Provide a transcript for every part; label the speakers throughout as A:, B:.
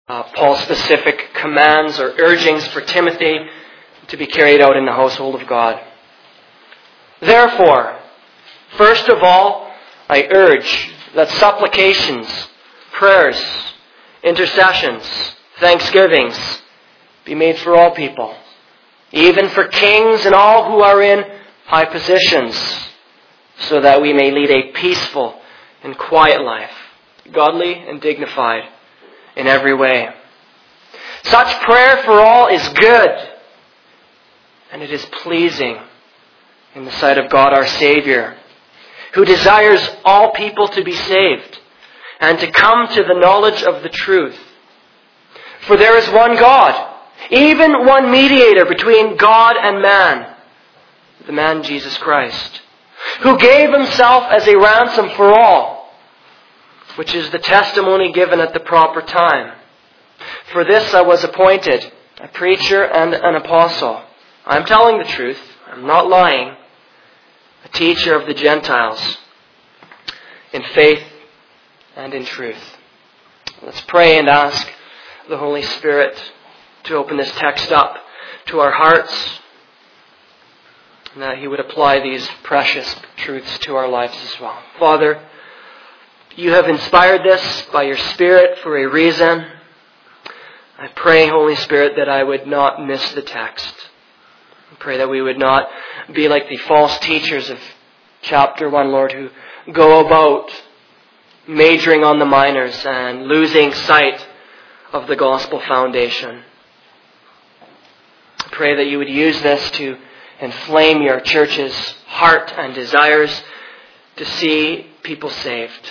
A: Paul's specific commands or urgings for Timothy to be carried out in the household of God. Therefore, first of all, I urge that supplications, prayers, intercessions, thanksgivings be made for all people, even for kings and all who are in high positions, so that we may lead a peaceful and quiet life, godly and dignified in every way. Such prayer for all is good, and it is pleasing in the sight of God our Savior, who desires all people to be saved and to come to the knowledge of the truth. For there is one God, even one mediator between God and man, the man Jesus Christ, who gave himself as a ransom for all, which is the testimony given at the proper time. For this I was appointed, a preacher and an apostle. I am telling the truth, I am not lying, a teacher of the Gentiles, in faith and in truth. Let's pray and ask the Holy Spirit to open this text up to our hearts, and that He would apply these precious truths to our lives as well. Father, You have inspired this by Your Spirit for a reason. I pray, Holy Spirit, that I would not miss the text. I pray that we would not be like the false teachers of chapter 1, Lord, who go about majoring on the minors and losing sight of the gospel foundation. I pray that You would use this to inflame Your church's heart and desires to see people saved.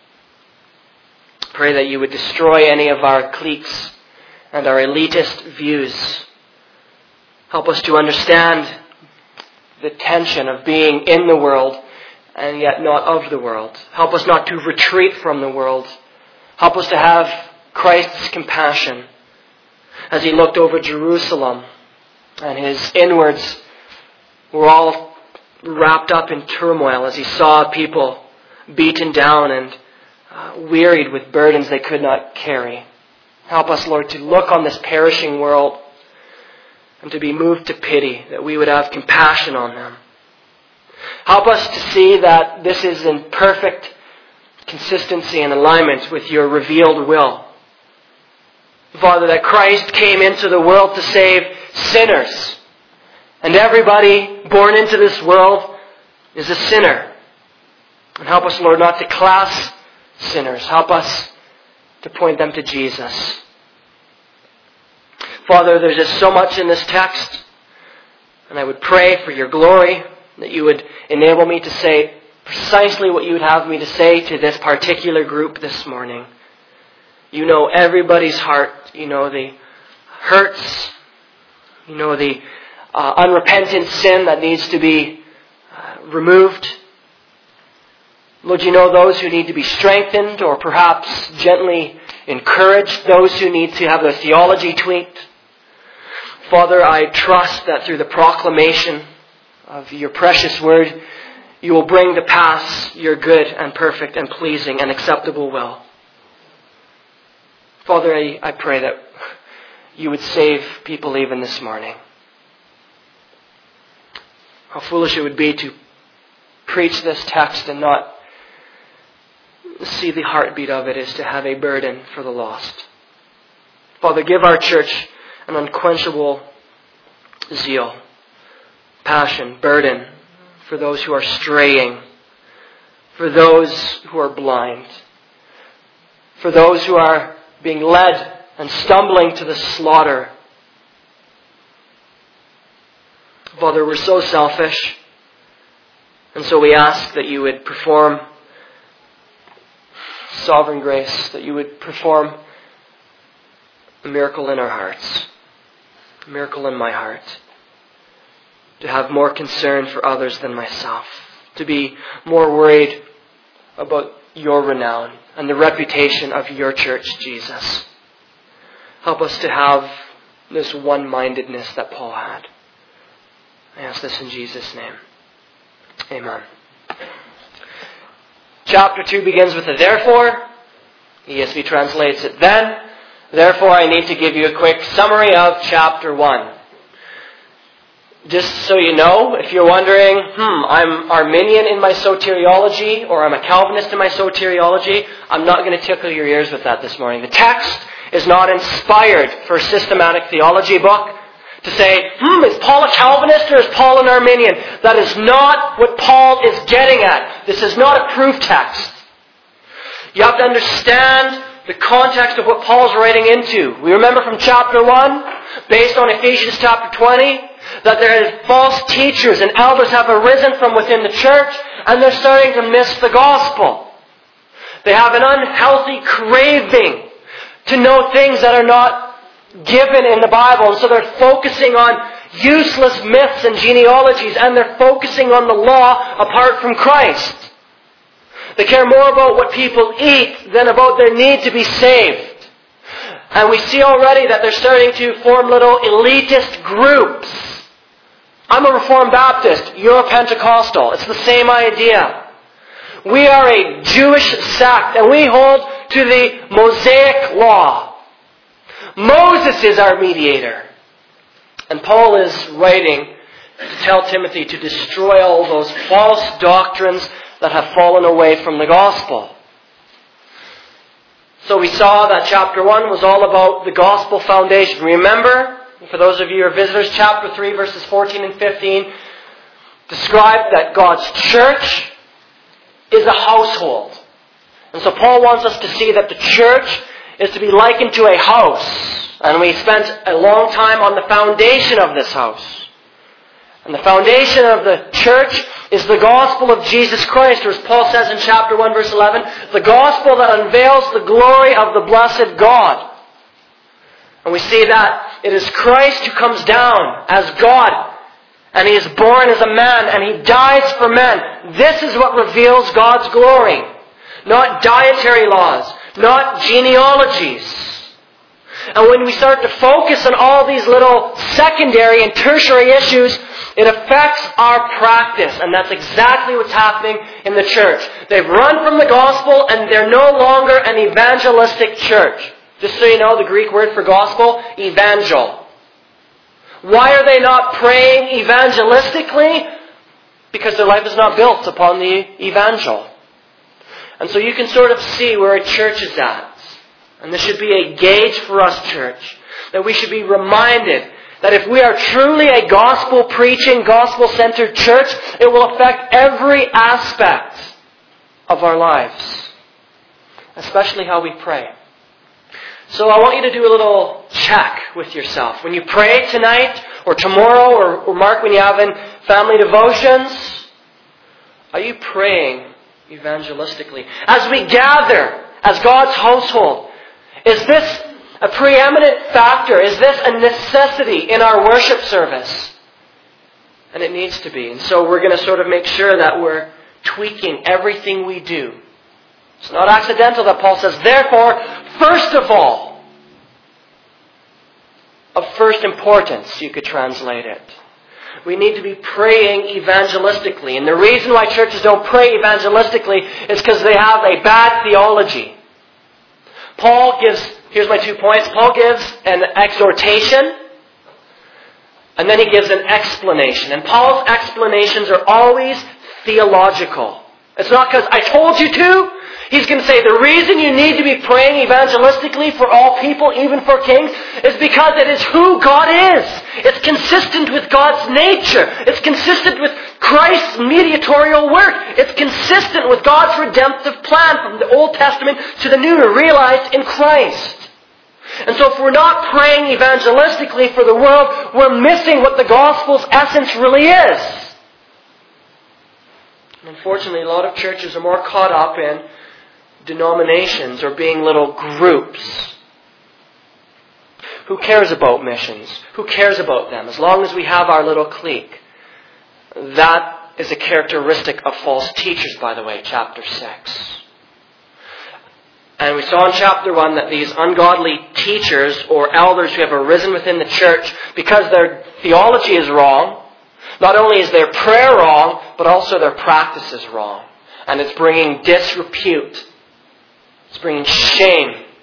A: I pray that You would destroy any of our cliques and our elitist views. Help us to understand the tension of being in the world and yet not of the world. Help us not to retreat from the world. Help us to have Christ's compassion as He looked over Jerusalem and His inwards were all wrapped up in turmoil as He saw people beaten down and wearied with burdens they could not carry. Help us, Lord, to look on this perishing world and to be moved to pity, that we would have compassion on them. Help us to see that this is in perfect consistency and alignment with Your revealed will. Father, that Christ came into the world to save sinners. And everybody born into this world is a sinner. And help us, Lord, not to class sinners. Help us to point them to Jesus. Father, there's just so much in this text, and I would pray for Your glory, that You would enable me to say precisely what You would have me to say to this particular group this morning. You know everybody's heart. You know the hurts. You know the unrepentant sin that needs to be removed. Lord, You know those who need to be strengthened or perhaps gently encouraged, those who need to have their theology tweaked. Father, I trust that through the proclamation of Your precious word, You will bring to pass Your good and perfect and pleasing and acceptable will. Father, I pray that You would save people even this morning. How foolish it would be to preach this text and not see the heartbeat of it is to have a burden for the lost. Father, give our church an unquenchable zeal, passion, burden for those who are straying, for those who are blind, for those who are being led and stumbling to the slaughter. Father, we're so selfish, and so we ask that You would perform sovereign grace, that You would perform a miracle in our hearts, a miracle in my heart, to have more concern for others than myself, to be more worried about Your renown and the reputation of Your church, Jesus. Help us to have this one-mindedness that Paul had. I ask this in Jesus' name. Amen. Chapter 2 begins with a therefore. ESV translates it then. Therefore, I need to give you a quick summary of chapter 1. Just so you know, if you're wondering, I'm Arminian in my soteriology, or I'm a Calvinist in my soteriology, I'm not going to tickle your ears with that this morning. The text is not inspired for a systematic theology book to say, is Paul a Calvinist or is Paul an Arminian? That is not what Paul is getting at. This is not a proof text. You have to understand the context of what Paul's writing into. We remember from chapter 1, based on Ephesians chapter 20, that there are false teachers and elders have arisen from within the church, and they're starting to miss the gospel. They have an unhealthy craving to know things that are not given in the Bible, and so they're focusing on useless myths and genealogies, and they're focusing on the law apart from Christ. They care more about what people eat than about their need to be saved. And we see already that they're starting to form little elitist groups. I'm a Reformed Baptist. You're a Pentecostal. It's the same idea. We are a Jewish sect, and we hold to the Mosaic law. Moses is our mediator. And Paul is writing to tell Timothy to destroy all those false doctrines that have fallen away from the gospel. So we saw that chapter 1 was all about the gospel foundation. Remember, for those of you who are visitors, chapter 3 verses 14 and 15 describe that God's church is a household. And so Paul wants us to see that the church is to be likened to a house. And we spent a long time on the foundation of this house. And the foundation of the church is the gospel of Jesus Christ, or as Paul says in chapter 1 verse 11, the gospel that unveils the glory of the blessed God. And we see that it is Christ who comes down as God, and He is born as a man, and He dies for men. This is what reveals God's glory. Not dietary laws, not genealogies. And when we start to focus on all these little secondary and tertiary issues, it affects our practice. And that's exactly what's happening in the church. They've run from the gospel and they're no longer an evangelistic church. Just so you know, the Greek word for gospel, evangel. Why are they not praying evangelistically? Because their life is not built upon the evangel. And so you can sort of see where a church is at. And this should be a gauge for us, church, that we should be reminded that if we are truly a gospel-preaching, gospel-centered church, it will affect every aspect of our lives, especially how we pray. So I want you to do a little check with yourself. When you pray tonight or tomorrow or Mark, when you have in family devotions, are you praying evangelistically? As we gather as God's household, is this a preeminent factor? Is this a necessity in our worship service? And it needs to be. And so we're going to sort of make sure that we're tweaking everything we do. It's not accidental that Paul says, therefore, first of all, of first importance, you could translate it. We need to be praying evangelistically. And the reason why churches don't pray evangelistically is because they have a bad theology. Paul gives, here's my 2 points. Paul gives an exhortation, and then he gives an explanation. And Paul's explanations are always theological. It's not because I told you to. He's going to say the reason you need to be praying evangelistically for all people, even for kings, is because it is who God is. It's consistent with God's nature. It's consistent with Christ's mediatorial work. It's consistent with God's redemptive plan from the Old Testament to the New, realized in Christ. And so if we're not praying evangelistically for the world, we're missing what the gospel's essence really is. And unfortunately, a lot of churches are more caught up in denominations or being little groups. Who cares about missions? Who cares about them? As long as we have our little clique. That is a characteristic of false teachers, by the way, chapter 6. And we saw in chapter 1 that these ungodly teachers or elders who have arisen within the church, because their theology is wrong, not only is their prayer wrong, but also their practice is wrong. And it's bringing disrepute. It's bringing shame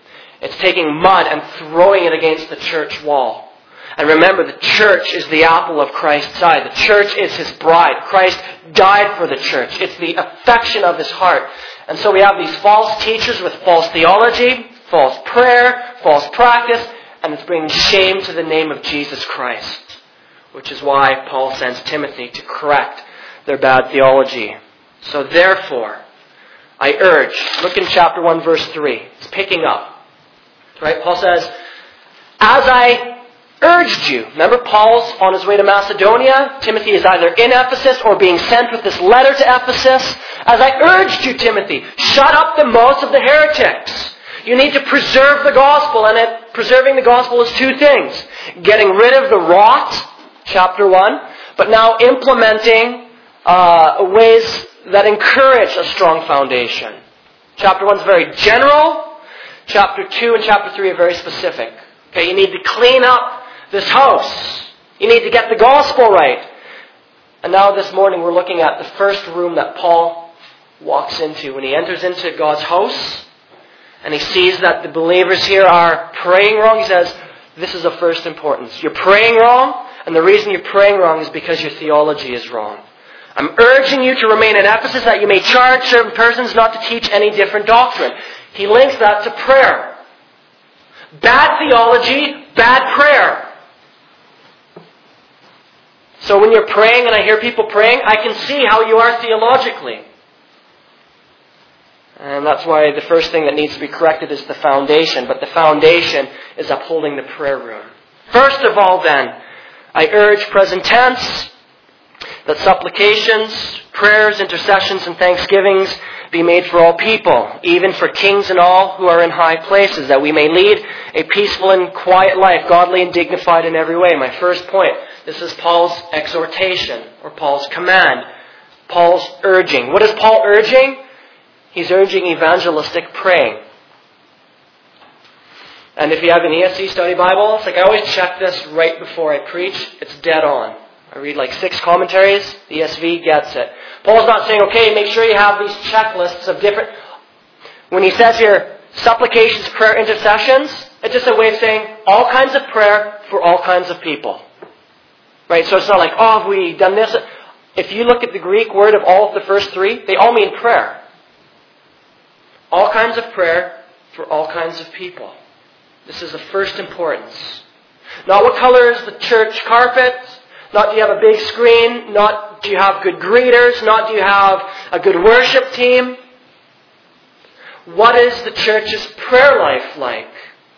A: It's taking mud and throwing it against the church wall. And remember, the church is the apple of Christ's eye. The church is His bride. Christ died for the church. It's the affection of His heart. And so we have these false teachers with false theology, false prayer, false practice, and it's bringing shame to the name of Jesus Christ. Which is why Paul sends Timothy to correct their bad theology. So therefore, I urge, look in chapter 1, verse 3. It's picking up. Right? Paul says, as I urged you. Remember, Paul's on his way to Macedonia. Timothy is either in Ephesus or being sent with this letter to Ephesus. As I urged you, Timothy, shut up the mouths of the heretics. You need to preserve the gospel, and preserving the gospel is two things. Getting rid of the rot, chapter 1, but now implementing ways that encourage a strong foundation. Chapter 1 is very general. Chapter 2 and chapter 3 are very specific. Okay, you need to clean up this house. You need to get the gospel right. And now this morning we're looking at the first room that Paul walks into. When he enters into God's house and he sees that the believers here are praying wrong, he says, this is of first importance. You're praying wrong, and the reason you're praying wrong is because your theology is wrong. I'm urging you to remain in Ephesus that you may charge certain persons not to teach any different doctrine. He links that to prayer. Bad theology, bad prayer. So when you're praying and I hear people praying, I can see how you are theologically. And that's why the first thing that needs to be corrected is the foundation. But the foundation is upholding the prayer room. First of all then, I urge, present tense, that supplications, prayers, intercessions, and thanksgivings be made for all people, even for kings and all who are in high places, that we may lead a peaceful and quiet life, godly and dignified in every way. My first point, this is Paul's exhortation, or Paul's command, Paul's urging. What is Paul urging? He's urging evangelistic praying. And if you have an ESV study Bible, it's like I always check this right before I preach. It's dead on. I read like 6 commentaries. The ESV gets it. Paul's not saying, okay, make sure you have these checklists of different... When he says here, supplications, prayer, intercessions, it's just a way of saying all kinds of prayer for all kinds of people. Right? So it's not like, oh, have we done this? If you look at the Greek word of all of the first 3, they all mean prayer. All kinds of prayer for all kinds of people. This is of first importance. Not what color is the church carpet. Not do you have a big screen. Not do you have good greeters. Not do you have a good worship team. What is the church's prayer life like?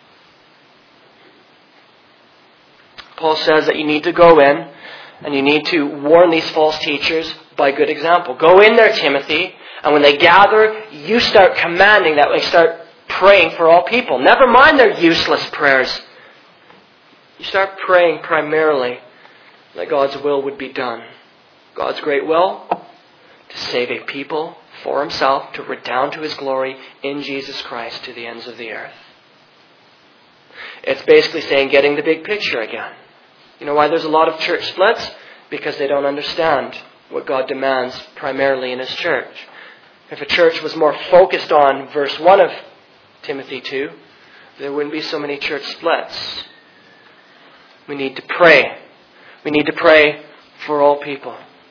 A: Paul says that you need to go in and you need to warn these false teachers by good example. Go in there, Timothy, and when they gather, you start commanding that they start praying for all people. Never mind their useless prayers. You start praying primarily that God's will would be done. God's great will to save a people for Himself, to redound to His glory in Jesus Christ to the ends of the earth. It's basically saying getting the big picture again. You know why there's a lot of church splits? Because they don't understand what God demands primarily in His church. If a church was more focused on verse 1 of Timothy 2, there wouldn't be so many church splits. We need to pray. We need to pray for all people.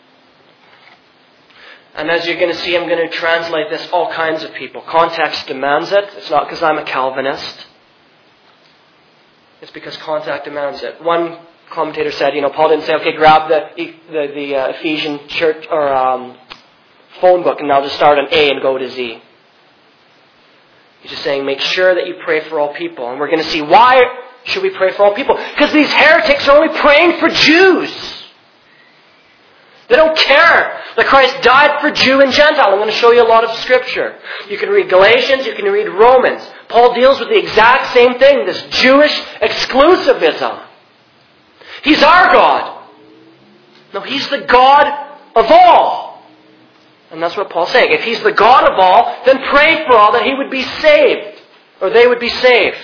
A: And as you're going to see, I'm going to translate this all kinds of people. Context demands it. It's not because I'm a Calvinist. It's because context demands it. One commentator said, Paul didn't say, okay, grab the Ephesian church or phone book and now just start on A and go to Z. He's just saying, make sure that you pray for all people. And we're going to see why should we pray for all people? Because these heretics are only praying for Jews. They don't care that Christ died for Jew and Gentile. I'm going to show you a lot of Scripture. You can read Galatians, you can read Romans. Paul deals with the exact same thing, this Jewish exclusivism. He's our God. No, He's the God of all. And that's what Paul's saying. If He's the God of all, then pray for all that He would be saved. Or they would be saved.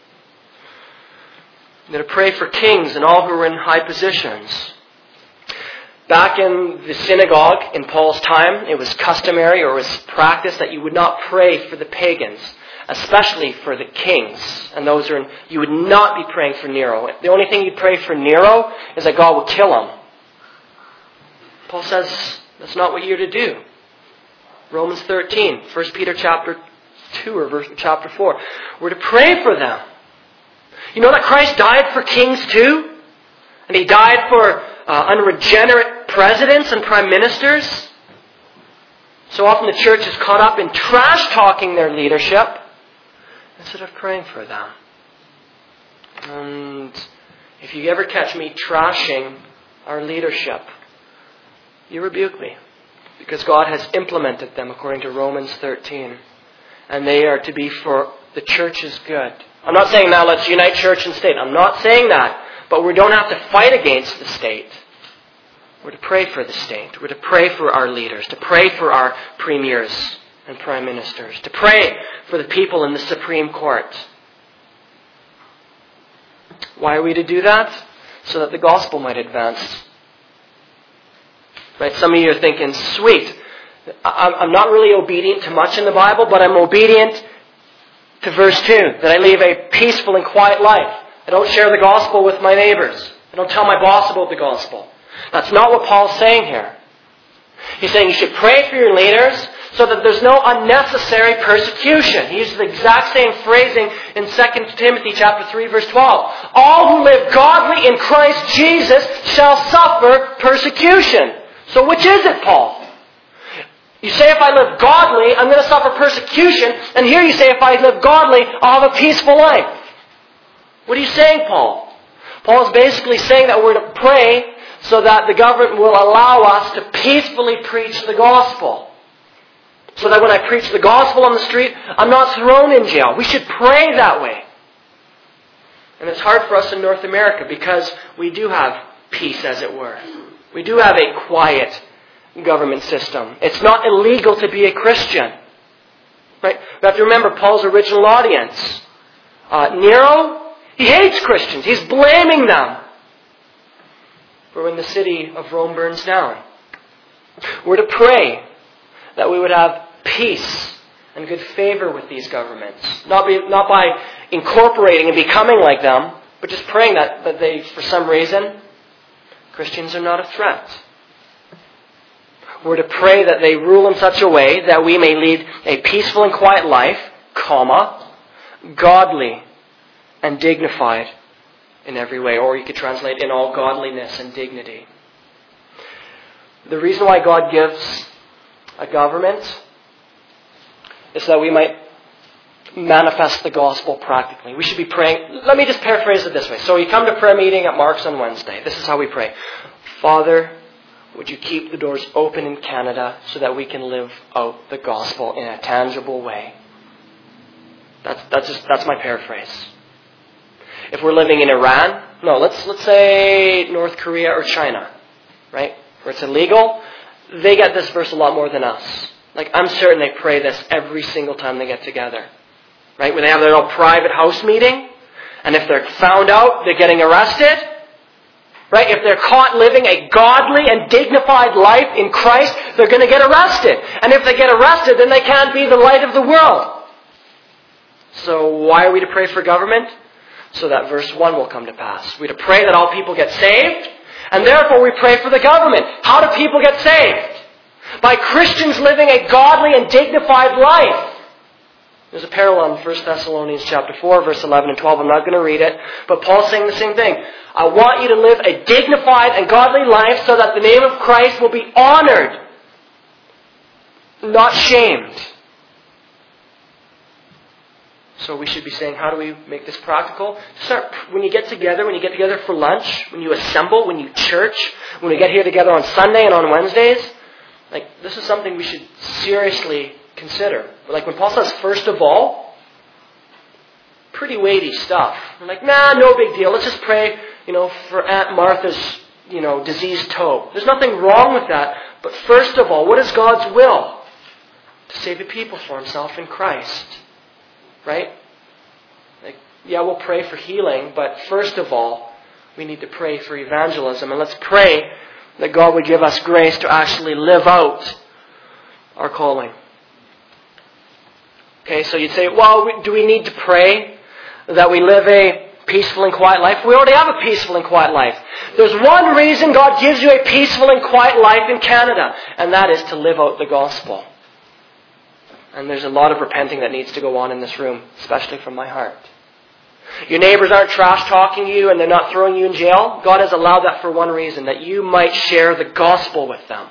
A: I'm going to pray for kings and all who are in high positions. Back in the synagogue in Paul's time, it was customary or it was practice that you would not pray for the pagans. especially for the kings. And those are, you would not be praying for Nero. The only thing you'd pray for Nero is that God would kill him. Paul says that's not what you're to do. Romans 13, 1 Peter chapter 2 or chapter 4. We're to pray for them. You know that Christ died for kings too? And He died for unregenerate presidents and prime ministers? So often the church is caught up in trash-talking their leadership instead of praying for them. And if you ever catch me trashing our leadership, you rebuke me. Because God has implemented them according to Romans 13. And they are to be for the church's good. I'm not saying now let's unite church and state. I'm not saying that. But we don't have to fight against the state. We're to pray for the state. We're to pray for our leaders. To pray for our premiers and prime ministers. To pray for the people in the Supreme Court. Why are we to do that? So that the gospel might advance. Right? Some of you are thinking, sweet, I'm not really obedient to much in the Bible, but I'm obedient to verse 2, that I live a peaceful and quiet life. I don't share the gospel with my neighbors. I don't tell my boss about the gospel. That's not what Paul's saying here. He's saying you should pray for your leaders so that there's no unnecessary persecution. He uses the exact same phrasing in 2 Timothy chapter 3, verse 12. All who live godly in Christ Jesus shall suffer persecution. So which is it, Paul? You say if I live godly, I'm going to suffer persecution. And here you say if I live godly, I'll have a peaceful life. What are you saying, Paul? Paul is basically saying that we're to pray so that the government will allow us to peacefully preach the gospel. So that when I preach the gospel on the street, I'm not thrown in jail. We should pray that way. And it's hard for us in North America because we do have peace, as it were. We do have a quiet government system. It's not illegal to be a Christian. Right? We have to remember Paul's original audience. Nero, he hates Christians. He's blaming them for when the city of Rome burns down. We're to pray that we would have peace and good favor with these governments. Not by incorporating and becoming like them, but just praying that they, for some reason, Christians are not a threat. We're to pray that they rule in such a way that we may lead a peaceful and quiet life, godly and dignified in every way. Or you could translate in all godliness and dignity. The reason why God gives a government is that we might manifest the gospel practically. We should be praying. Let me just paraphrase it this way. So you come to prayer meeting at Mark's on Wednesday. This is how we pray. Father, would you keep the doors open in Canada so that we can live out the gospel in a tangible way? That's my paraphrase. If we're living in Iran, no, let's say North Korea or China, right? Where it's illegal, they get this verse a lot more than us. Like, I'm certain they pray this every single time they get together. Right? When they have their little private house meeting, and if they're found out, they're getting arrested. Right? If they're caught living a godly and dignified life in Christ, they're going to get arrested. And if they get arrested, then they can't be the light of the world. So why are we to pray for government? So that verse 1 will come to pass. We're to pray that all people get saved, and therefore we pray for the government. How do people get saved? By Christians living a godly and dignified life. There's a parallel in 1 Thessalonians chapter 4, verse 11 and 12. I'm not going to read it, but Paul's saying the same thing. I want you to live a dignified and godly life so that the name of Christ will be honored, not shamed. So we should be saying, how do we make this practical? Start when you get together for lunch, when you assemble, when you church, when we get here together on Sunday and on Wednesdays. Like, this is something we should seriously consider. Like when Paul says, first of all, pretty weighty stuff. We're like, nah, no big deal. Let's just pray, for Aunt Martha's, diseased toe. There's nothing wrong with that. But first of all, what is God's will? To save the people for Himself in Christ. Right? Like, yeah, we'll pray for healing, but first of all, we need to pray for evangelism. And let's pray that God would give us grace to actually live out our calling. Okay, so you'd say, well, do we need to pray that we live a peaceful and quiet life? We already have a peaceful and quiet life. There's one reason God gives you a peaceful and quiet life in Canada, and that is to live out the gospel. And there's a lot of repenting that needs to go on in this room, especially from my heart. Your neighbors aren't trash talking you and they're not throwing you in jail. God has allowed that for one reason, that you might share the gospel with them.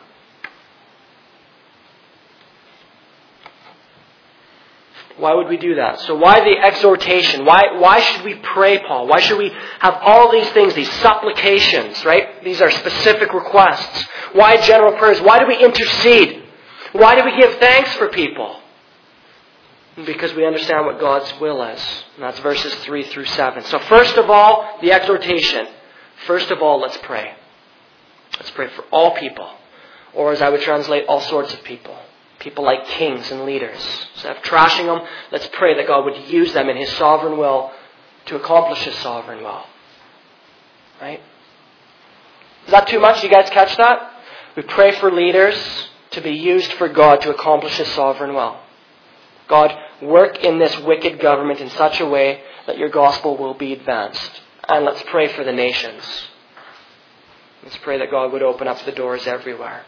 A: Why would we do that? So why the exhortation? Why should we pray, Paul? Why should we have all these things, these supplications, right? These are specific requests. Why general prayers? Why do we intercede? Why do we give thanks for people? Because we understand what God's will is. And that's verses 3 through 7. So first of all, the exhortation. First of all, let's pray. Let's pray for all people. Or as I would translate, all sorts of people. People like kings and leaders. Instead of trashing them, let's pray that God would use them in His sovereign will to accomplish His sovereign will. Right? Is that too much? Do you guys catch that? We pray for leaders to be used for God to accomplish His sovereign will. God, work in this wicked government in such a way that your gospel will be advanced. And let's pray for the nations. Let's pray that God would open up the doors everywhere.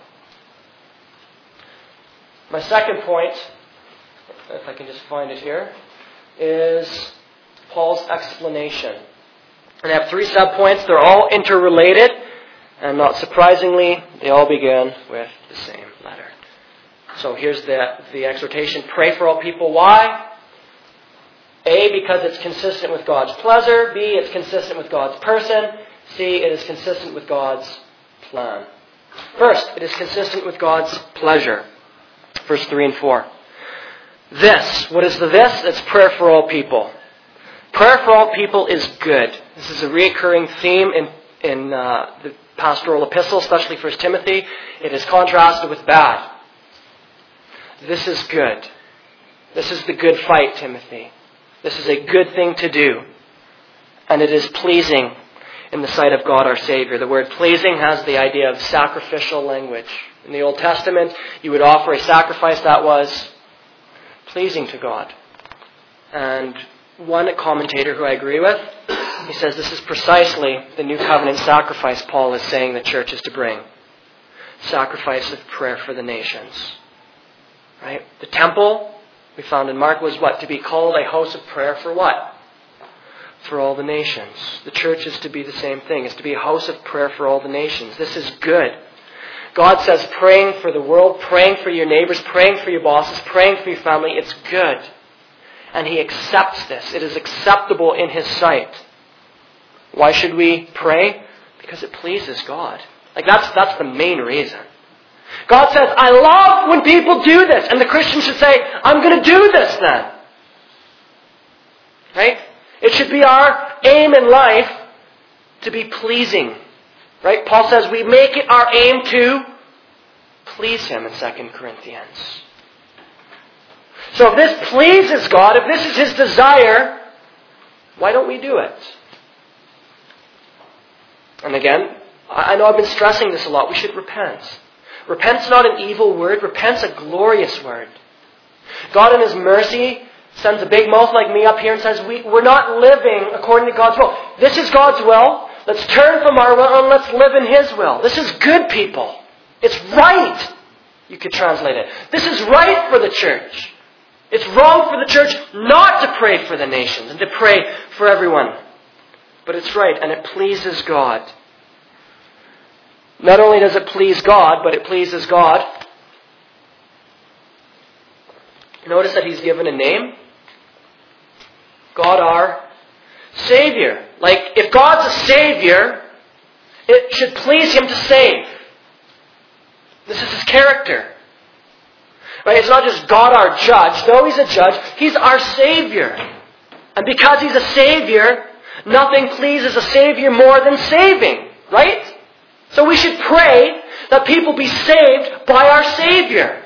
A: My second point, if I can just find it here, is Paul's explanation. And I have 3 subpoints. They're all interrelated. And not surprisingly, they all begin with the same letter. So here's the exhortation. Pray for all people. Why? A, because it's consistent with God's pleasure. B, it's consistent with God's person. C, it is consistent with God's plan. First, it is consistent with God's pleasure. Verse 3 and 4. This. What is the this? It's prayer for all people. Prayer for all people is good. This is a recurring theme in the pastoral epistle, especially 1 Timothy. It is contrasted with bad. This is good. This is the good fight, Timothy. This is a good thing to do. And it is pleasing in the sight of God our Savior. The word pleasing has the idea of sacrificial language. In the Old Testament, you would offer a sacrifice that was pleasing to God. And one commentator who I agree with, he says this is precisely the new covenant sacrifice Paul is saying the church is to bring. Sacrifice of prayer for the nations. Right? The temple, we found in Mark, was what? To be called a house of prayer for what? For all the nations. The church is to be the same thing. It's to be a house of prayer for all the nations. This is good. God says praying for the world, praying for your neighbors, praying for your bosses, praying for your family, it's good. And He accepts this. It is acceptable in His sight. Why should we pray? Because it pleases God. That's the main reason. God says, I love when people do this. And the Christian should say, I'm going to do this then. Right? It should be our aim in life to be pleasing. Right? Paul says we make it our aim to please Him in 2 Corinthians. So if this pleases God, if this is His desire, why don't we do it? And again, I know I've been stressing this a lot. We should repent. Repent's not an evil word. Repent's a glorious word. God in His mercy sends a big mouth like me up here and says, we're not living according to God's will. This is God's will. Let's turn from our will and let's live in His will. This is good, people. It's right. You could translate it. This is right for the church. It's wrong for the church not to pray for the nations and to pray for everyone. But it's right, and it pleases God. Not only does it please God, but it pleases God. Notice that He's given a name. God our Savior. Like, if God's a Savior, it should please Him to save. This is His character. Right? It's not just God our judge. Though He's a judge, He's our Savior. And because He's a Savior, nothing pleases a Savior more than saving. Right? So we should pray that people be saved by our Savior.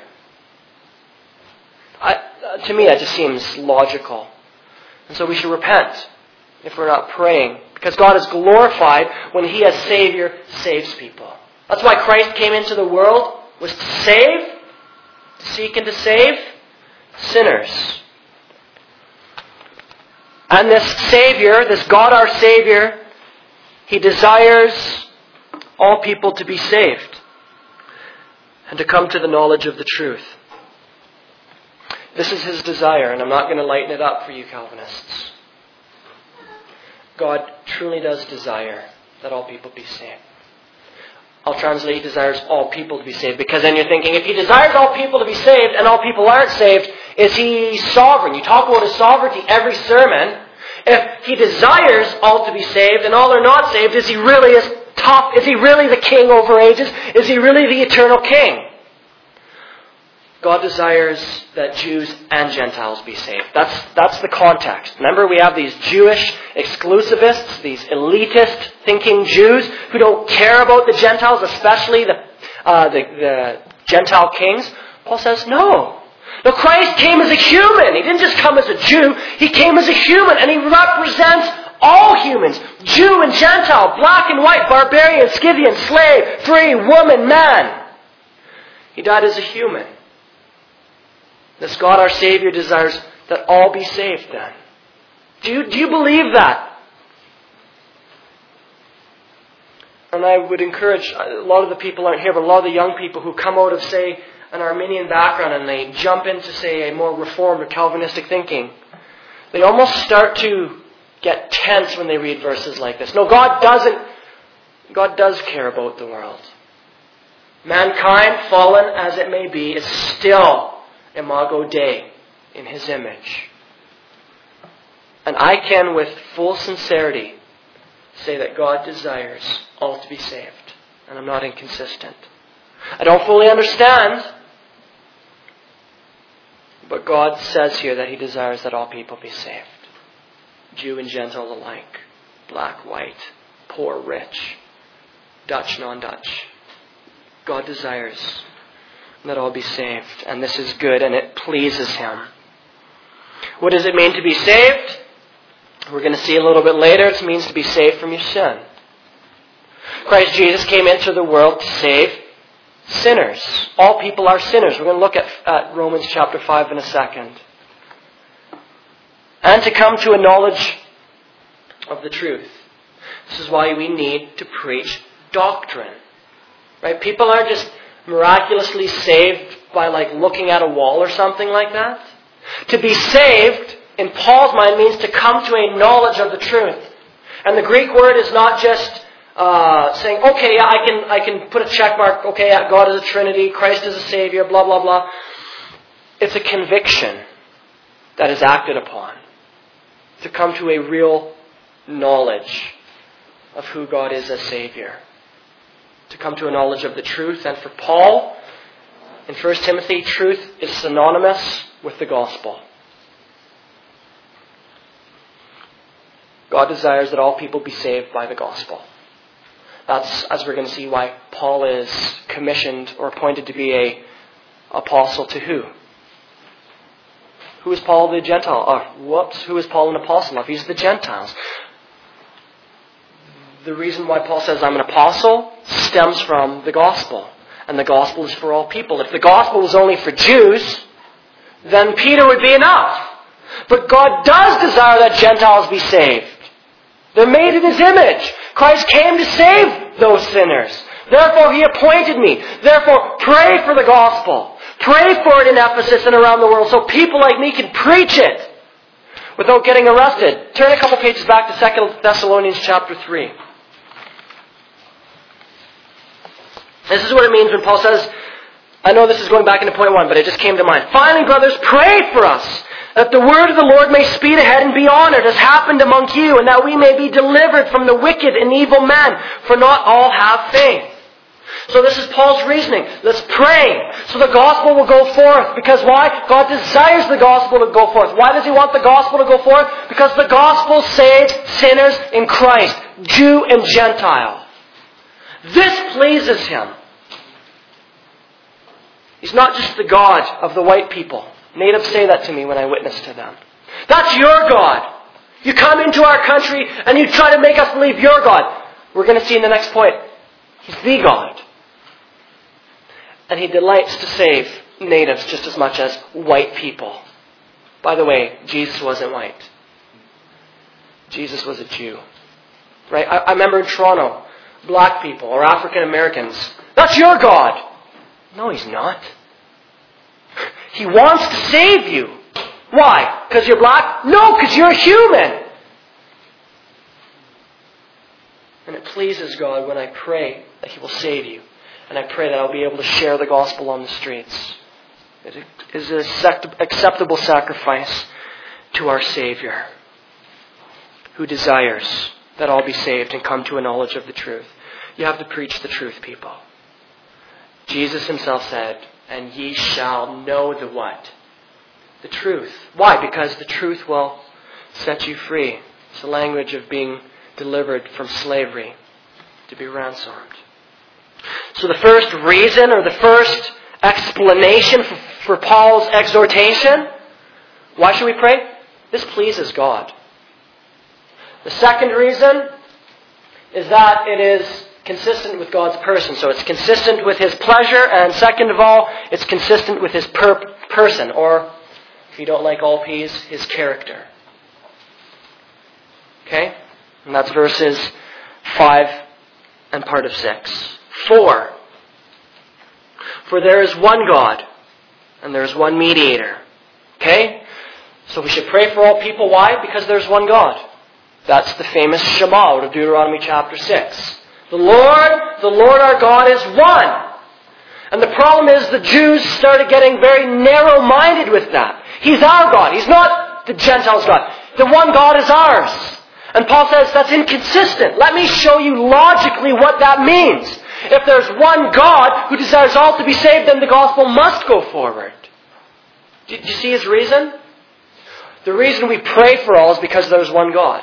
A: To me, that just seems logical. And so we should repent if we're not praying. Because God is glorified when He as Savior saves people. That's why Christ came into the world, was to save, to seek and to save. sinners. And this Savior, this God our Savior, He desires all people to be saved and to come to the knowledge of the truth. This is His desire, and I'm not going to lighten it up for you Calvinists. God truly does desire that all people be saved. I'll translate, He desires all people to be saved, because then you're thinking, if He desires all people to be saved and all people aren't saved, is He sovereign? You talk about His sovereignty every sermon. If He desires all to be saved and all are not saved, is He really as tough? Is He really the King over ages? Is He really the eternal King? God desires that Jews and Gentiles be saved. That's the context. Remember, we have these Jewish exclusivists, these elitist thinking Jews who don't care about the Gentiles, especially the Gentile kings. Paul says, no. No, Christ came as a human. He didn't just come as a Jew. He came as a human, and He represents all humans. Jew and Gentile, black and white, barbarian, Scythian, slave, free, woman, man. He died as a human. This God our Savior desires that all be saved then. Do you believe that? And I would encourage, a lot of the people aren't here, but a lot of the young people who come out of, say, an Arminian background and they jump into, say, a more Reformed or Calvinistic thinking, they almost start to get tense when they read verses like this. No, God does care about the world. Mankind, fallen as it may be, is still Imago Dei, in His image. And I can with full sincerity say that God desires all to be saved. And I'm not inconsistent. I don't fully understand, but God says here that He desires that all people be saved. Jew and Gentile alike. Black, white, poor, rich, Dutch, non-Dutch. God desires that all be saved. And this is good and it pleases Him. What does it mean to be saved? We're going to see a little bit later. It means to be saved from your sin. Christ Jesus came into the world to save sinners. All people are sinners. We're going to look at Romans chapter 5 in a second. And to come to a knowledge of the truth. This is why we need to preach doctrine. Right? People aren't just miraculously saved by looking at a wall or something like that. To be saved, in Paul's mind, means to come to a knowledge of the truth. And the Greek word is not just saying, okay, yeah, I can put a check mark, okay, yeah, God is a Trinity, Christ is a Savior, blah, blah, blah. It's a conviction that is acted upon. To come to a real knowledge of who God is as Savior. To come to a knowledge of the truth. And for Paul, in 1 Timothy, truth is synonymous with the gospel. God desires that all people be saved by the gospel. That's, as we're going to see, why Paul is commissioned or appointed to be an apostle to who? Who is Paul the Gentile? Who is Paul an apostle of? He's the Gentiles. The reason why Paul says I'm an apostle stems from the gospel. And the gospel is for all people. If the gospel was only for Jews, then Peter would be enough. But God does desire that Gentiles be saved. They're made in His image. Christ came to save those sinners. Therefore, He appointed me. Therefore, pray for the gospel. Pray for it in Ephesus and around the world so people like me can preach it without getting arrested. Turn a couple pages back to 2 Thessalonians chapter 3. This is what it means when Paul says, I know this is going back into point 1, but it just came to mind. Finally, brothers, pray for us, that the word of the Lord may speed ahead and be honored, as happened among you, and that we may be delivered from the wicked and evil men, for not all have faith. So this is Paul's reasoning. Let's pray so the gospel will go forth. Because why? God desires the gospel to go forth. Why does He want the gospel to go forth? Because the gospel saves sinners in Christ, Jew and Gentile. This pleases Him. He's not just the God of the white people. Natives say that to me when I witness to them. That's your God. You come into our country and you try to make us believe your God. We're going to see in the next point. He's the God. And He delights to save natives just as much as white people By the way, Jesus wasn't white. Jesus was a Jew. Right? I remember in Toronto, black people or African Americans, that's your God. No, He's not. He wants to save you. Why? Because you're black? No, because you're human. And it pleases God when I pray that He will save you. And I pray that I'll be able to share the gospel on the streets. It is an acceptable sacrifice to our Savior, who desires that all be saved and come to a knowledge of the truth. You have to preach the truth, people. Jesus Himself said, and ye shall know the what? The truth. Why? Because the truth will set you free. It's the language of being delivered from slavery, to be ransomed. So the first reason, or the first explanation for Paul's exhortation, why should we pray? This pleases God. The second reason is that it is consistent with God's person. So it's consistent with His pleasure, and second of all, it's consistent with His person, or if you don't like all P's, His character. Okay? And that's verses 5 and part of 6. 4. For there is one God, and there is one mediator. Okay? So we should pray for all people. Why? Because there's one God. That's the famous Shema out of Deuteronomy chapter 6. The Lord our God is one. And the problem is the Jews started getting very narrow-minded with that. He's our God. He's not the Gentiles' God. The one God is ours. And Paul says that's inconsistent. Let me show you logically what that means. If there's one God who desires all to be saved, then the gospel must go forward. Did you see his reason? The reason we pray for all is because there's one God.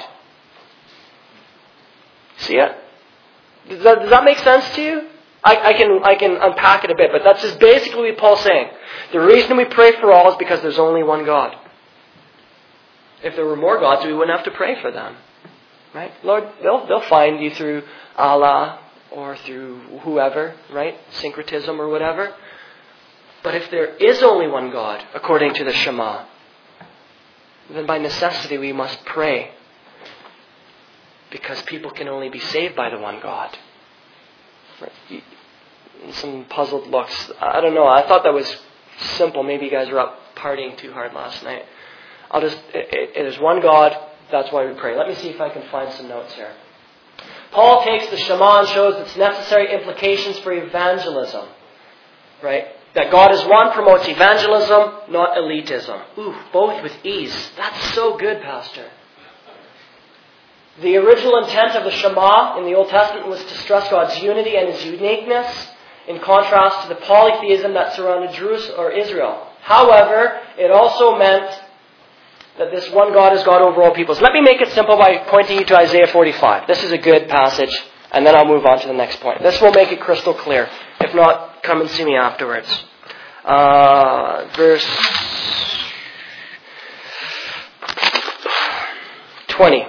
A: See it? Does that make sense to you? I can unpack it a bit, but that's just basically what Paul's saying. The reason we pray for all is because there's only one God. If there were more gods, we wouldn't have to pray for them. Right? Lord, they'll find you through Allah or through whoever, right? Syncretism or whatever. But if there is only one God, according to the Shema, then by necessity we must pray. Because people can only be saved by the one God. Right? Some puzzled looks. I don't know. I thought that was simple. Maybe you guys were up partying too hard last night. It is one God. That's why we pray. Let me see if I can find some notes here. Paul takes the Shema and shows its necessary implications for evangelism. Right? That God is one promotes evangelism, not elitism. Ooh, both with ease. That's so good, Pastor. The original intent of the Shema in the Old Testament was to stress God's unity and His uniqueness in contrast to the polytheism that surrounded Jerusalem or Israel. However, it also meant that this one God is God over all peoples. Let me make it simple by pointing you to Isaiah 45. This is a good passage, and then I'll move on to the next point. This will make it crystal clear. If not, come and see me afterwards. Verse 20.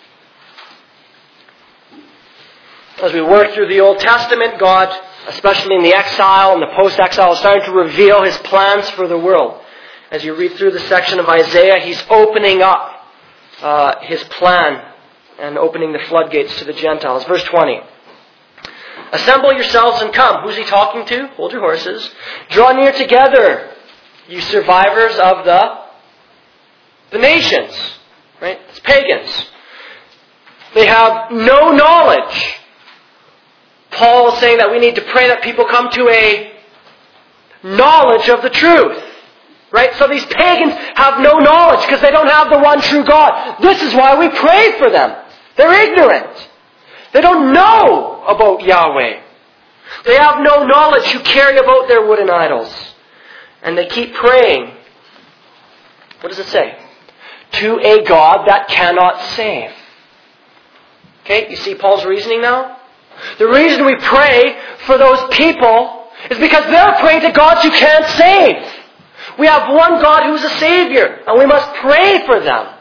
A: As we work through the Old Testament, God, especially in the exile and the post-exile, is starting to reveal His plans for the world. As you read through the section of Isaiah, He's opening up His plan and opening the floodgates to the Gentiles. Verse 20. Assemble yourselves and come. Who's He talking to? Hold your horses. Draw near together, you survivors of the nations. Right? It's pagans. They have no knowledge. Paul is saying that we need to pray that people come to a knowledge of the truth. Right? So these pagans have no knowledge because they don't have the one true God. This is why we pray for them. They're ignorant. They don't know about Yahweh. They have no knowledge who carry about their wooden idols. And they keep praying. What does it say? To a God that cannot save. Okay, you see Paul's reasoning now? The reason we pray for those people is because they're praying to gods who can't save. We have one God who's a Savior, and we must pray for them.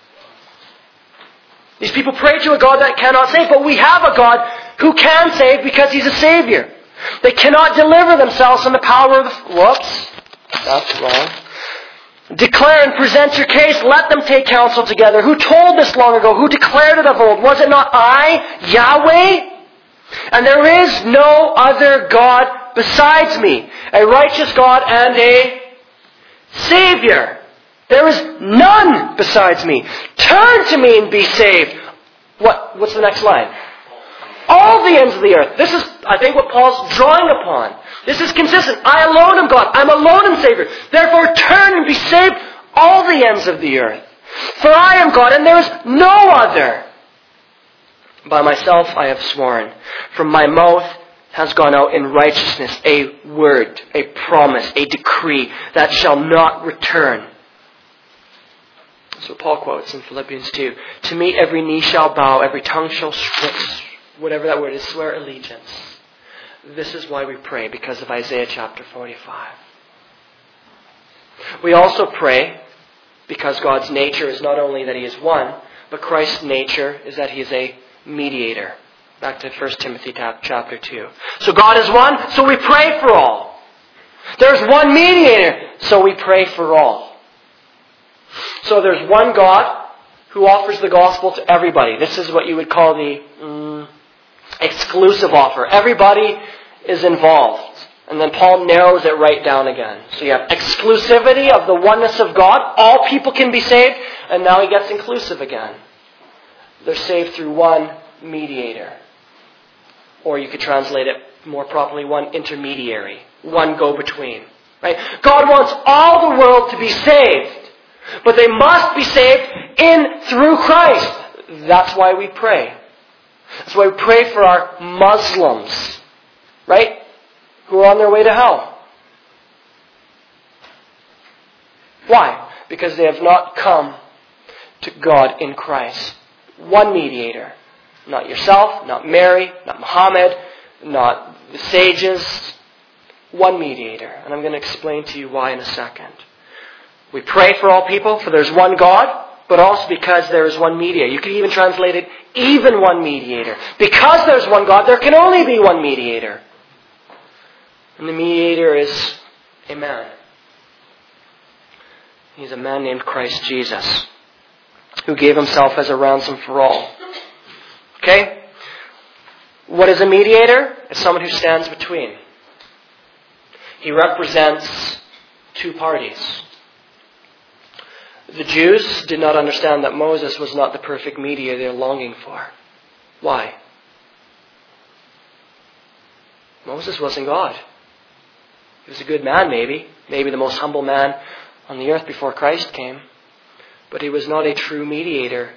A: These people pray to a God that cannot save, but we have a God who can save because He's a Savior. They cannot deliver themselves from the power of the... Whoops. That's wrong. Declare and present your case. Let them take counsel together. Who told this long ago? Who declared it of old? Was it not I, Yahweh? And there is no other God besides me, a righteous God and a Savior. There is none besides me. Turn to me and be saved. What's the next line? All the ends of the earth. This is, I think, what Paul's drawing upon. This is consistent. I alone am God. I'm alone in Savior. Therefore, turn and be saved, all the ends of the earth. For I am God, and there is no other. By myself I have sworn. From my mouth has gone out in righteousness a word, a promise, a decree that shall not return. That's what Paul quotes in Philippians 2. To me every knee shall bow, every tongue shall whatever that word is, swear allegiance. This is why we pray, because of Isaiah chapter 45. We also pray because God's nature is not only that He is one, but Christ's nature is that He is a mediator. Back to 1 Timothy chapter 2. So God is one, so we pray for all. There's one mediator, so we pray for all. So there's one God who offers the gospel to everybody. This is what you would call the exclusive offer. Everybody is involved. And then Paul narrows it right down again. So you have exclusivity of the oneness of God. All people can be saved. And now he gets inclusive again. They're saved through one mediator. Or you could translate it more properly, one intermediary. One go-between. Right? God wants all the world to be saved. But they must be saved through Christ. That's why we pray. That's why we pray for our Muslims. Right? Who are on their way to hell. Why? Because they have not come to God in Christ. One mediator. Not yourself, not Mary, not Muhammad, not the sages. One mediator. And I'm going to explain to you why in a second. We pray for all people, for there's one God, but also because there is one mediator. You could even translate it, even one mediator. Because there's one God, there can only be one mediator. And the mediator is a man. He's a man named Christ Jesus, who gave himself as a ransom for all. Okay? What is a mediator? It's someone who stands between. He represents two parties. The Jews did not understand that Moses was not the perfect mediator they're longing for. Why? Moses wasn't God. He was a good man, maybe the most humble man on the earth before Christ came. But he was not a true mediator.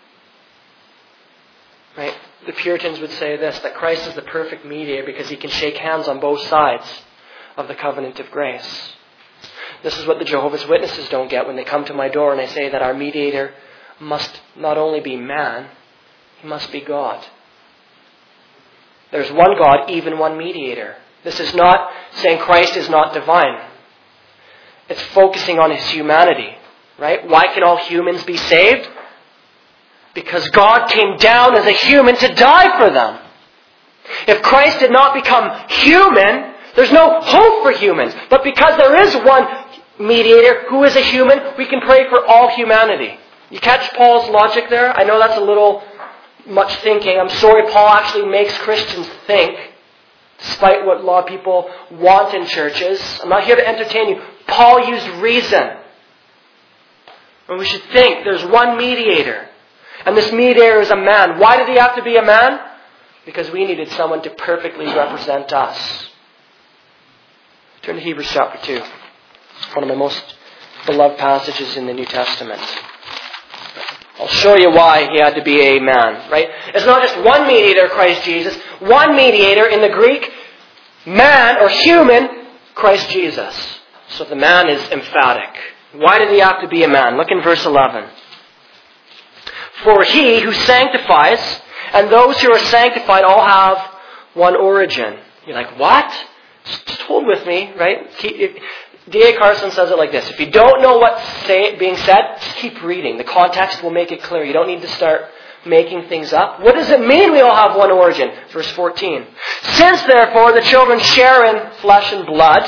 A: Right? The Puritans would say this, that Christ is the perfect mediator because he can shake hands on both sides of the covenant of grace. This is what the Jehovah's Witnesses don't get when they come to my door and they say that our mediator must not only be man, he must be God. There's one God, even one mediator. This is not saying Christ is not divine. It's focusing on his humanity. Right? Why can all humans be saved? Because God came down as a human to die for them. If Christ did not become human, there's no hope for humans. But because there is one mediator who is a human, we can pray for all humanity. You catch Paul's logic there? I know that's a little much thinking. I'm sorry, Paul actually makes Christians think, despite what a lot of people want in churches. I'm not here to entertain you. Paul used reason. And we should think there's one mediator. And this mediator is a man. Why did he have to be a man? Because we needed someone to perfectly represent us. Turn to Hebrews chapter 2. One of my most beloved passages in the New Testament. I'll show you why he had to be a man, right? It's not just one mediator, Christ Jesus. One mediator in the Greek, man or human, Christ Jesus. So the man is emphatic. Why did he have to be a man? Look in verse 11. For he who sanctifies and those who are sanctified all have one origin. You're like, what? Just hold with me, right? D.A. Carson says it like this. If you don't know what's being said, just keep reading. The context will make it clear. You don't need to start making things up. What does it mean we all have one origin? Verse 14. Since therefore the children share in flesh and blood,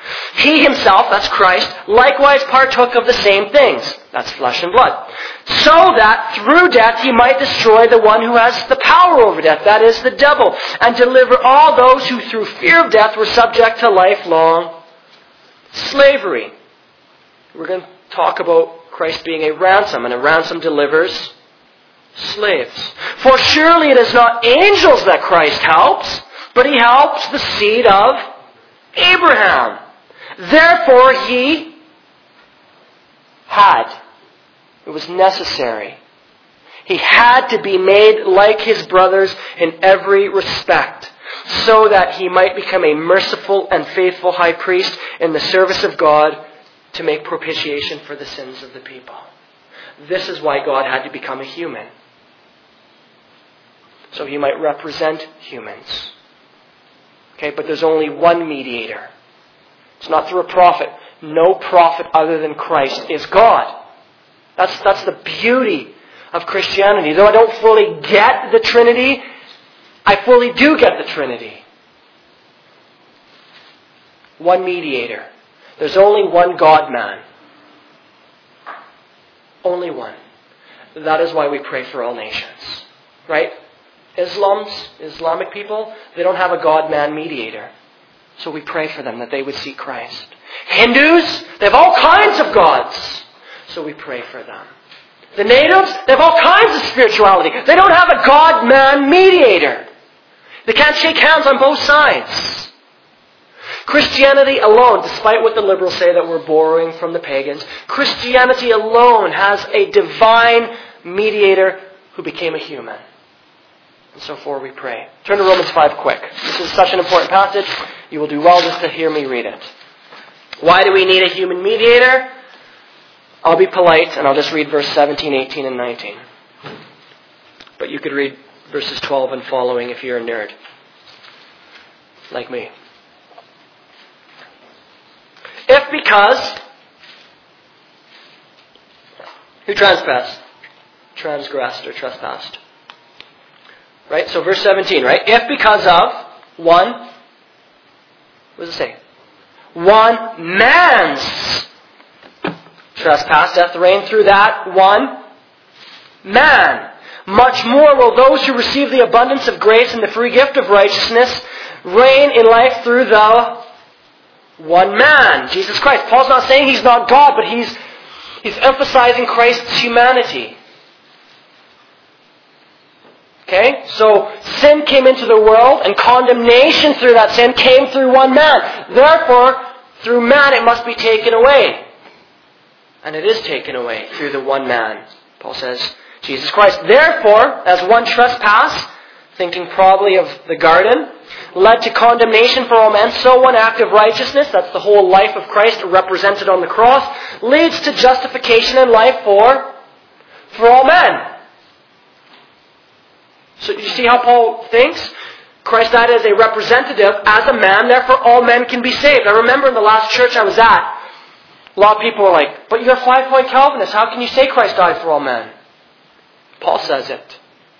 A: He himself, that's Christ, likewise partook of the same things, that's flesh and blood, so that through death he might destroy the one who has the power over death, that is the devil, and deliver all those who through fear of death were subject to lifelong slavery. We're going to talk about Christ being a ransom, and a ransom delivers slaves. For surely it is not angels that Christ helps, but he helps the seed of Abraham. Therefore he it was necessary. He had to be made like his brothers in every respect, so that he might become a merciful and faithful high priest in the service of God to make propitiation for the sins of the people. This is why God had to become a human, so he might represent humans. Okay, but there's only one mediator. It's not through a prophet. No prophet other than Christ is God. That's the beauty of Christianity. Though I don't fully get the Trinity, I fully do get the Trinity. One mediator. There's only one God-man. Only one. That is why we pray for all nations. Right? Islamic people, they don't have a God-man mediator. So we pray for them that they would see Christ. Hindus, they have all kinds of gods. So we pray for them. The natives, they have all kinds of spirituality. They don't have a God-man mediator. They can't shake hands on both sides. Christianity alone, despite what the liberals say that we're borrowing from the pagans, Christianity alone has a divine mediator who became a human. And so forth we pray. Turn to Romans 5 quick. This is such an important passage. You will do well just to hear me read it. Why do we need a human mediator? I'll be polite and I'll just read verse 17, 18, and 19. But you could read verses 12 and following if you're a nerd. Like me. If because... Who transgressed or trespassed? Right? So verse 17, right? If because of one... What does it say? One man's trespass, death reigned through that one man. Much more will those who receive the abundance of grace and the free gift of righteousness reign in life through the one man, Jesus Christ. Paul's not saying he's not God, but he's emphasizing Christ's humanity. Okay? So sin came into the world and condemnation through that sin came through one man. Therefore, through man it must be taken away. And it is taken away through the one man. Paul says, Jesus Christ. Therefore, as one trespass, thinking probably of the garden, led to condemnation for all men, so one act of righteousness, that's the whole life of Christ represented on the cross, leads to justification and life for all men. So you see how Paul thinks? Christ died as a representative, as a man, therefore all men can be saved. I remember in the last church I was at, a lot of people were like, but you're a 5-point Calvinist. How can you say Christ died for all men? Paul says it.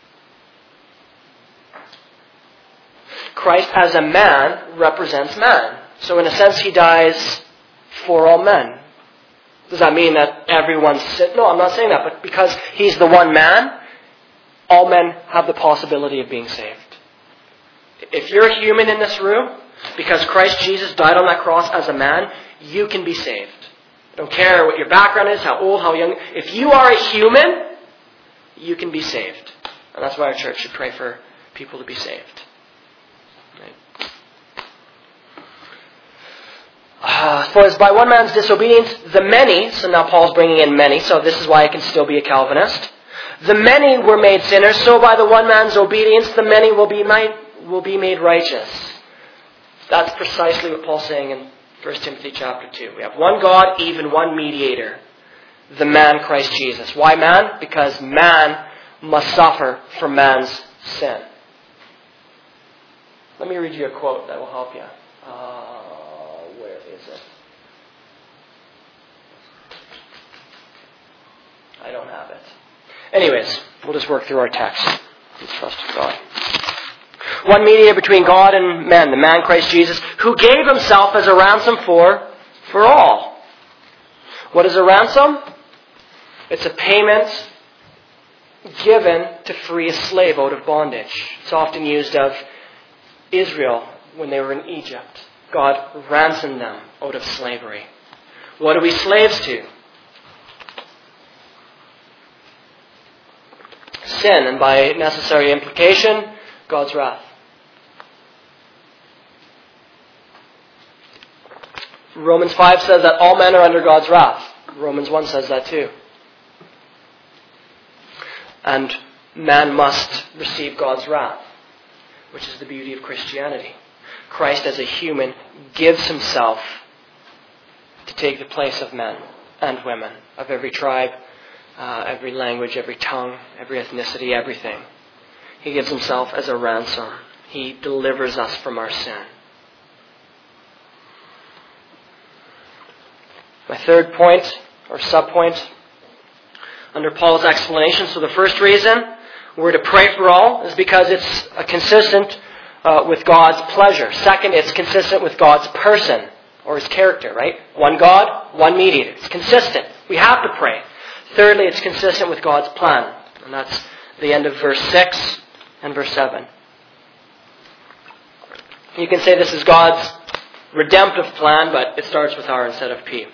A: Christ as a man represents man. So in a sense he dies for all men. Does that mean that everyone's sin? No, I'm not saying that. But because he's the one man, all men have the possibility of being saved. If you're a human in this room, because Christ Jesus died on that cross as a man, you can be saved. I don't care what your background is, how old, how young. If you are a human, you can be saved. And that's why our church should pray for people to be saved. For as by one man's disobedience, the many, so now Paul's bringing in many, so this is why I can still be a Calvinist. The many were made sinners, so by the one man's obedience, the many will be made righteous. That's precisely what Paul's saying in 1 Timothy chapter 2. We have one God, even one mediator, the man Christ Jesus. Why man? Because man must suffer for man's sin. Let me read you a quote that will help you. Where is it? I don't have it. Anyways, we'll just work through our text. Let's trust God. One mediator between God and men, the man Christ Jesus, who gave himself as a ransom for all. What is a ransom? It's a payment given to free a slave out of bondage. It's often used of Israel when they were in Egypt. God ransomed them out of slavery. What are we slaves to? Sin, and by necessary implication, God's wrath. Romans 5 says that all men are under God's wrath. Romans 1 says that too. And man must receive God's wrath, which is the beauty of Christianity. Christ as a human gives himself to take the place of men and women, of every tribe, every language, every tongue, every ethnicity, everything. He gives himself as a ransom. He delivers us from our sin. My third point, or subpoint, under Paul's explanation. So the first reason we're to pray for all is because it's consistent with God's pleasure. Second, it's consistent with God's person or his character, right? One God, one mediator. It's consistent. We have to pray. Thirdly, it's consistent with God's plan. And that's the end of verse 6 and verse 7. You can say this is God's redemptive plan, but it starts with R instead of P.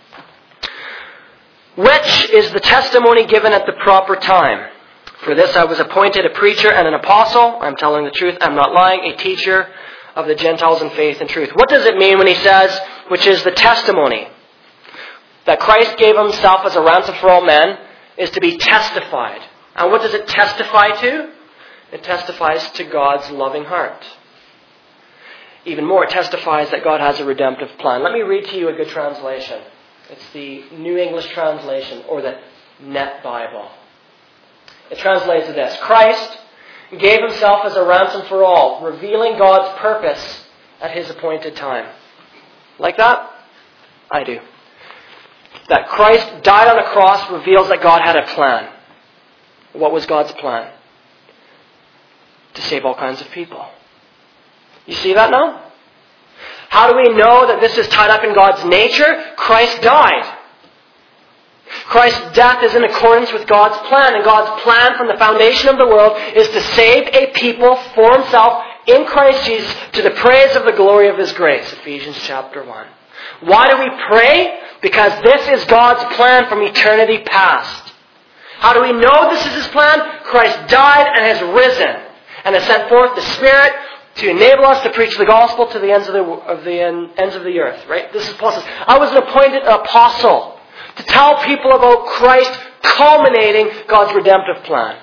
A: Which is the testimony given at the proper time. For this I was appointed a preacher and an apostle. I'm telling the truth, I'm not lying. A teacher of the Gentiles in faith and truth. What does it mean when he says, which is the testimony? That Christ gave himself as a ransom for all men is to be testified. And what does it testify to? It testifies to God's loving heart. Even more, it testifies that God has a redemptive plan. Let me read to you a good translation. It's the New English Translation, or the Net Bible. It translates to this: Christ gave himself as a ransom for all, revealing God's purpose at his appointed time. Like that? I do. That Christ died on a cross reveals that God had a plan. What was God's plan? To save all kinds of people. You see that now? How do we know that this is tied up in God's nature? Christ died. Christ's death is in accordance with God's plan. And God's plan from the foundation of the world is to save a people for himself in Christ Jesus to the praise of the glory of his grace. Ephesians chapter 1. Why do we pray? Because this is God's plan from eternity past. How do we know this is his plan? Christ died and has risen and has sent forth the Spirit to enable us to preach the gospel to the ends of the earth. Right? This is Paul says, I was an appointed apostle to tell people about Christ culminating God's redemptive plan.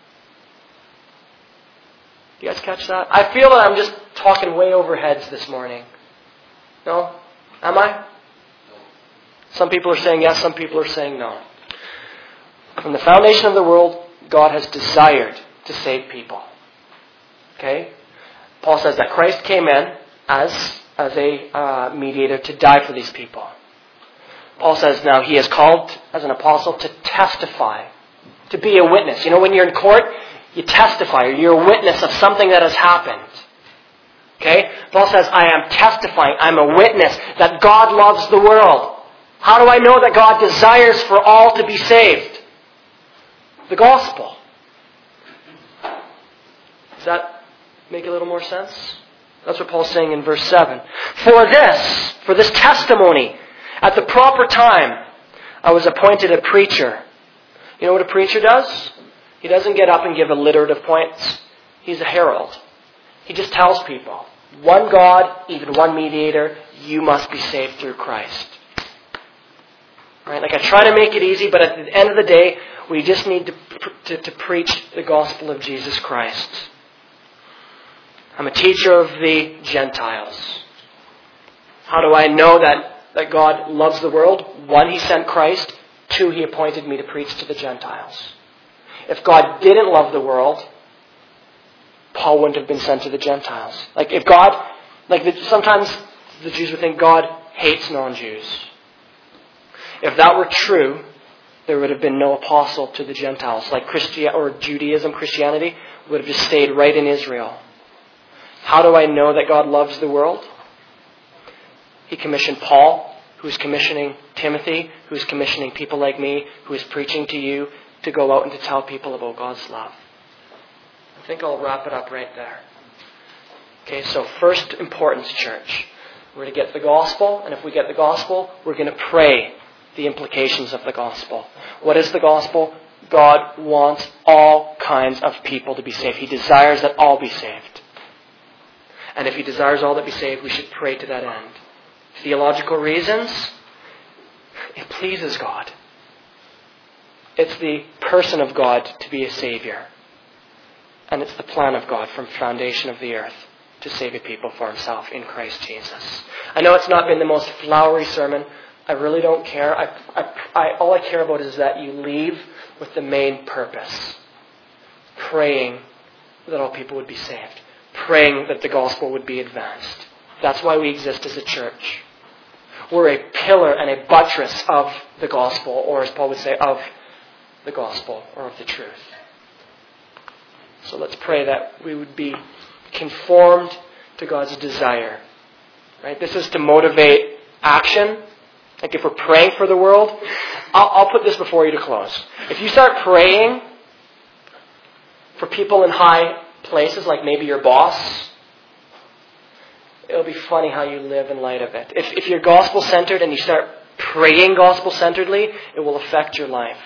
A: You guys catch that? I feel that I'm just talking way over heads this morning. No? Am I? Some people are saying yes, some people are saying no. From the foundation of the world, God has desired to save people. Okay? Paul says that Christ came in as a mediator to die for these people. Paul says now he is called as an apostle to testify, to be a witness. You know, when you're in court, you testify, or you're a witness of something that has happened. Okay? Paul says, I am testifying, I'm a witness that God loves the world. How do I know that God desires for all to be saved? The gospel. Does that make a little more sense? That's what Paul's saying in verse 7. For this testimony, at the proper time, I was appointed a preacher. You know what a preacher does? He doesn't get up and give alliterative points. He's a herald. He just tells people, one God, even one mediator, you must be saved through Christ. Right? Like I try to make it easy, but at the end of the day, we just need to preach the gospel of Jesus Christ. I'm a teacher of the Gentiles. How do I know that God loves the world? 1, he sent Christ. 2, he appointed me to preach to the Gentiles. If God didn't love the world, Paul wouldn't have been sent to the Gentiles. Like if God, sometimes the Jews would think God hates non-Jews. If that were true, there would have been no apostle to the Gentiles. Like Judaism, Christianity would have just stayed right in Israel. How do I know that God loves the world? He commissioned Paul, who is commissioning Timothy, who is commissioning people like me, who is preaching to you, to go out and to tell people about God's love. I think I'll wrap it up right there. Okay, so first importance, church. We're to get the gospel, and if we get the gospel, we're going to pray the implications of the gospel. What is the gospel? God wants all kinds of people to be saved. He desires that all be saved. And if He desires all to be saved, we should pray to that end. Theological reasons, it pleases God. It's the person of God to be a Savior. And it's the plan of God from the foundation of the earth to save a people for Himself in Christ Jesus. I know it's not been the most flowery sermon. I really don't care. All I care about is that you leave with the main purpose. Praying that all people would be saved. Praying that the gospel would be advanced. That's why we exist as a church. We're a pillar and a buttress of the gospel, or as Paul would say, of the gospel, or of the truth. So let's pray that we would be conformed to God's desire. Right? This is to motivate action. Like if we're praying for the world, I'll put this before you to close. If you start praying for people in high places, like maybe your boss, it'll be funny how you live in light of it. If you're gospel-centered and you start praying gospel-centeredly, it will affect your life.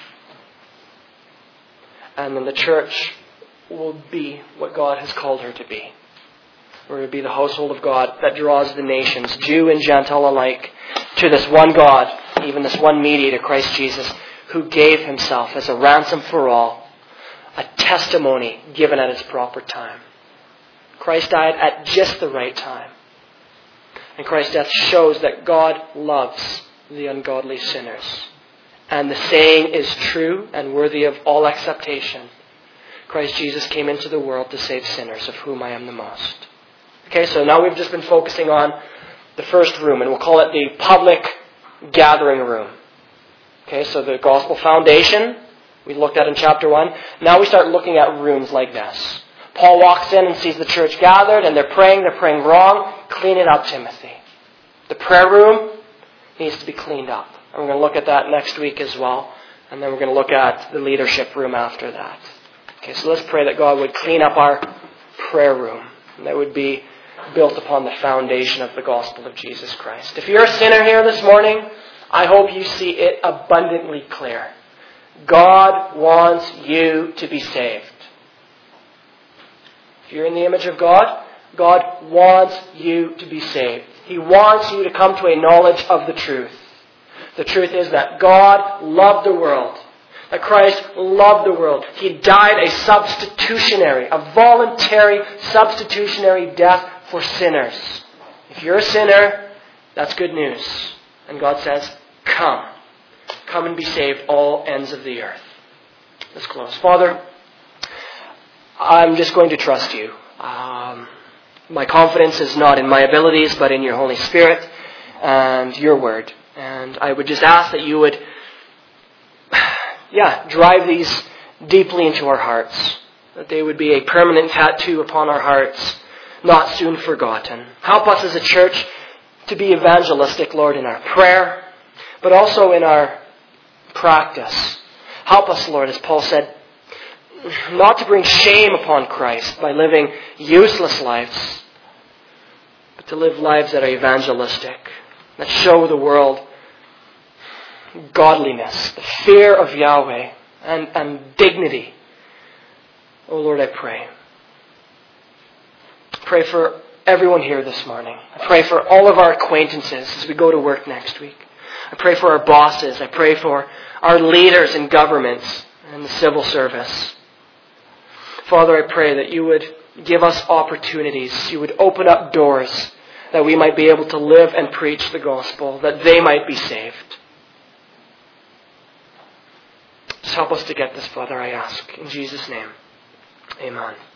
A: And then the church will be what God has called her to be. We're to be the household of God that draws the nations, Jew and Gentile alike, to this one God, even this one mediator, Christ Jesus, who gave Himself as a ransom for all, a testimony given at its proper time. Christ died at just the right time. And Christ's death shows that God loves the ungodly sinners. And the saying is true and worthy of all acceptation. Christ Jesus came into the world to save sinners, of whom I am the most. Okay, so now we've just been focusing on the first room, and we'll call it the public gathering room. Okay, so the gospel foundation we looked at in chapter 1. Now we start looking at rooms like this. Paul walks in and sees the church gathered, and they're praying wrong. Clean it up, Timothy. The prayer room needs to be cleaned up. And we're going to look at that next week as well. And then we're going to look at the leadership room after that. Okay, so let's pray that God would clean up our prayer room. And that would be built upon the foundation of the gospel of Jesus Christ. If you're a sinner here this morning, I hope you see it abundantly clear. God wants you to be saved. If you're in the image of God, God wants you to be saved. He wants you to come to a knowledge of the truth. The truth is that God loved the world. That Christ loved the world. He died a voluntary substitutionary death for sinners. If you're a sinner, that's good news. And God says, come. Come and be saved, all ends of the earth. Let's close. Father, I'm just going to trust you. My confidence is not in my abilities, but in your Holy Spirit and your word. And I would just ask that you would, drive these deeply into our hearts. That they would be a permanent tattoo upon our hearts, not soon forgotten. Help us as a church to be evangelistic, Lord, in our prayer, but also in our practice. Help us, Lord, as Paul said, not to bring shame upon Christ by living useless lives, but to live lives that are evangelistic, that show the world godliness, the fear of Yahweh, and dignity. Oh Lord, I pray. Pray for everyone here this morning. I pray for all of our acquaintances as we go to work next week. I pray for our bosses. I pray for our leaders in governments and the civil service. Father, I pray that you would give us opportunities. You would open up doors that we might be able to live and preach the gospel, that they might be saved. Just help us to get this, Father, I ask. In Jesus' name, amen.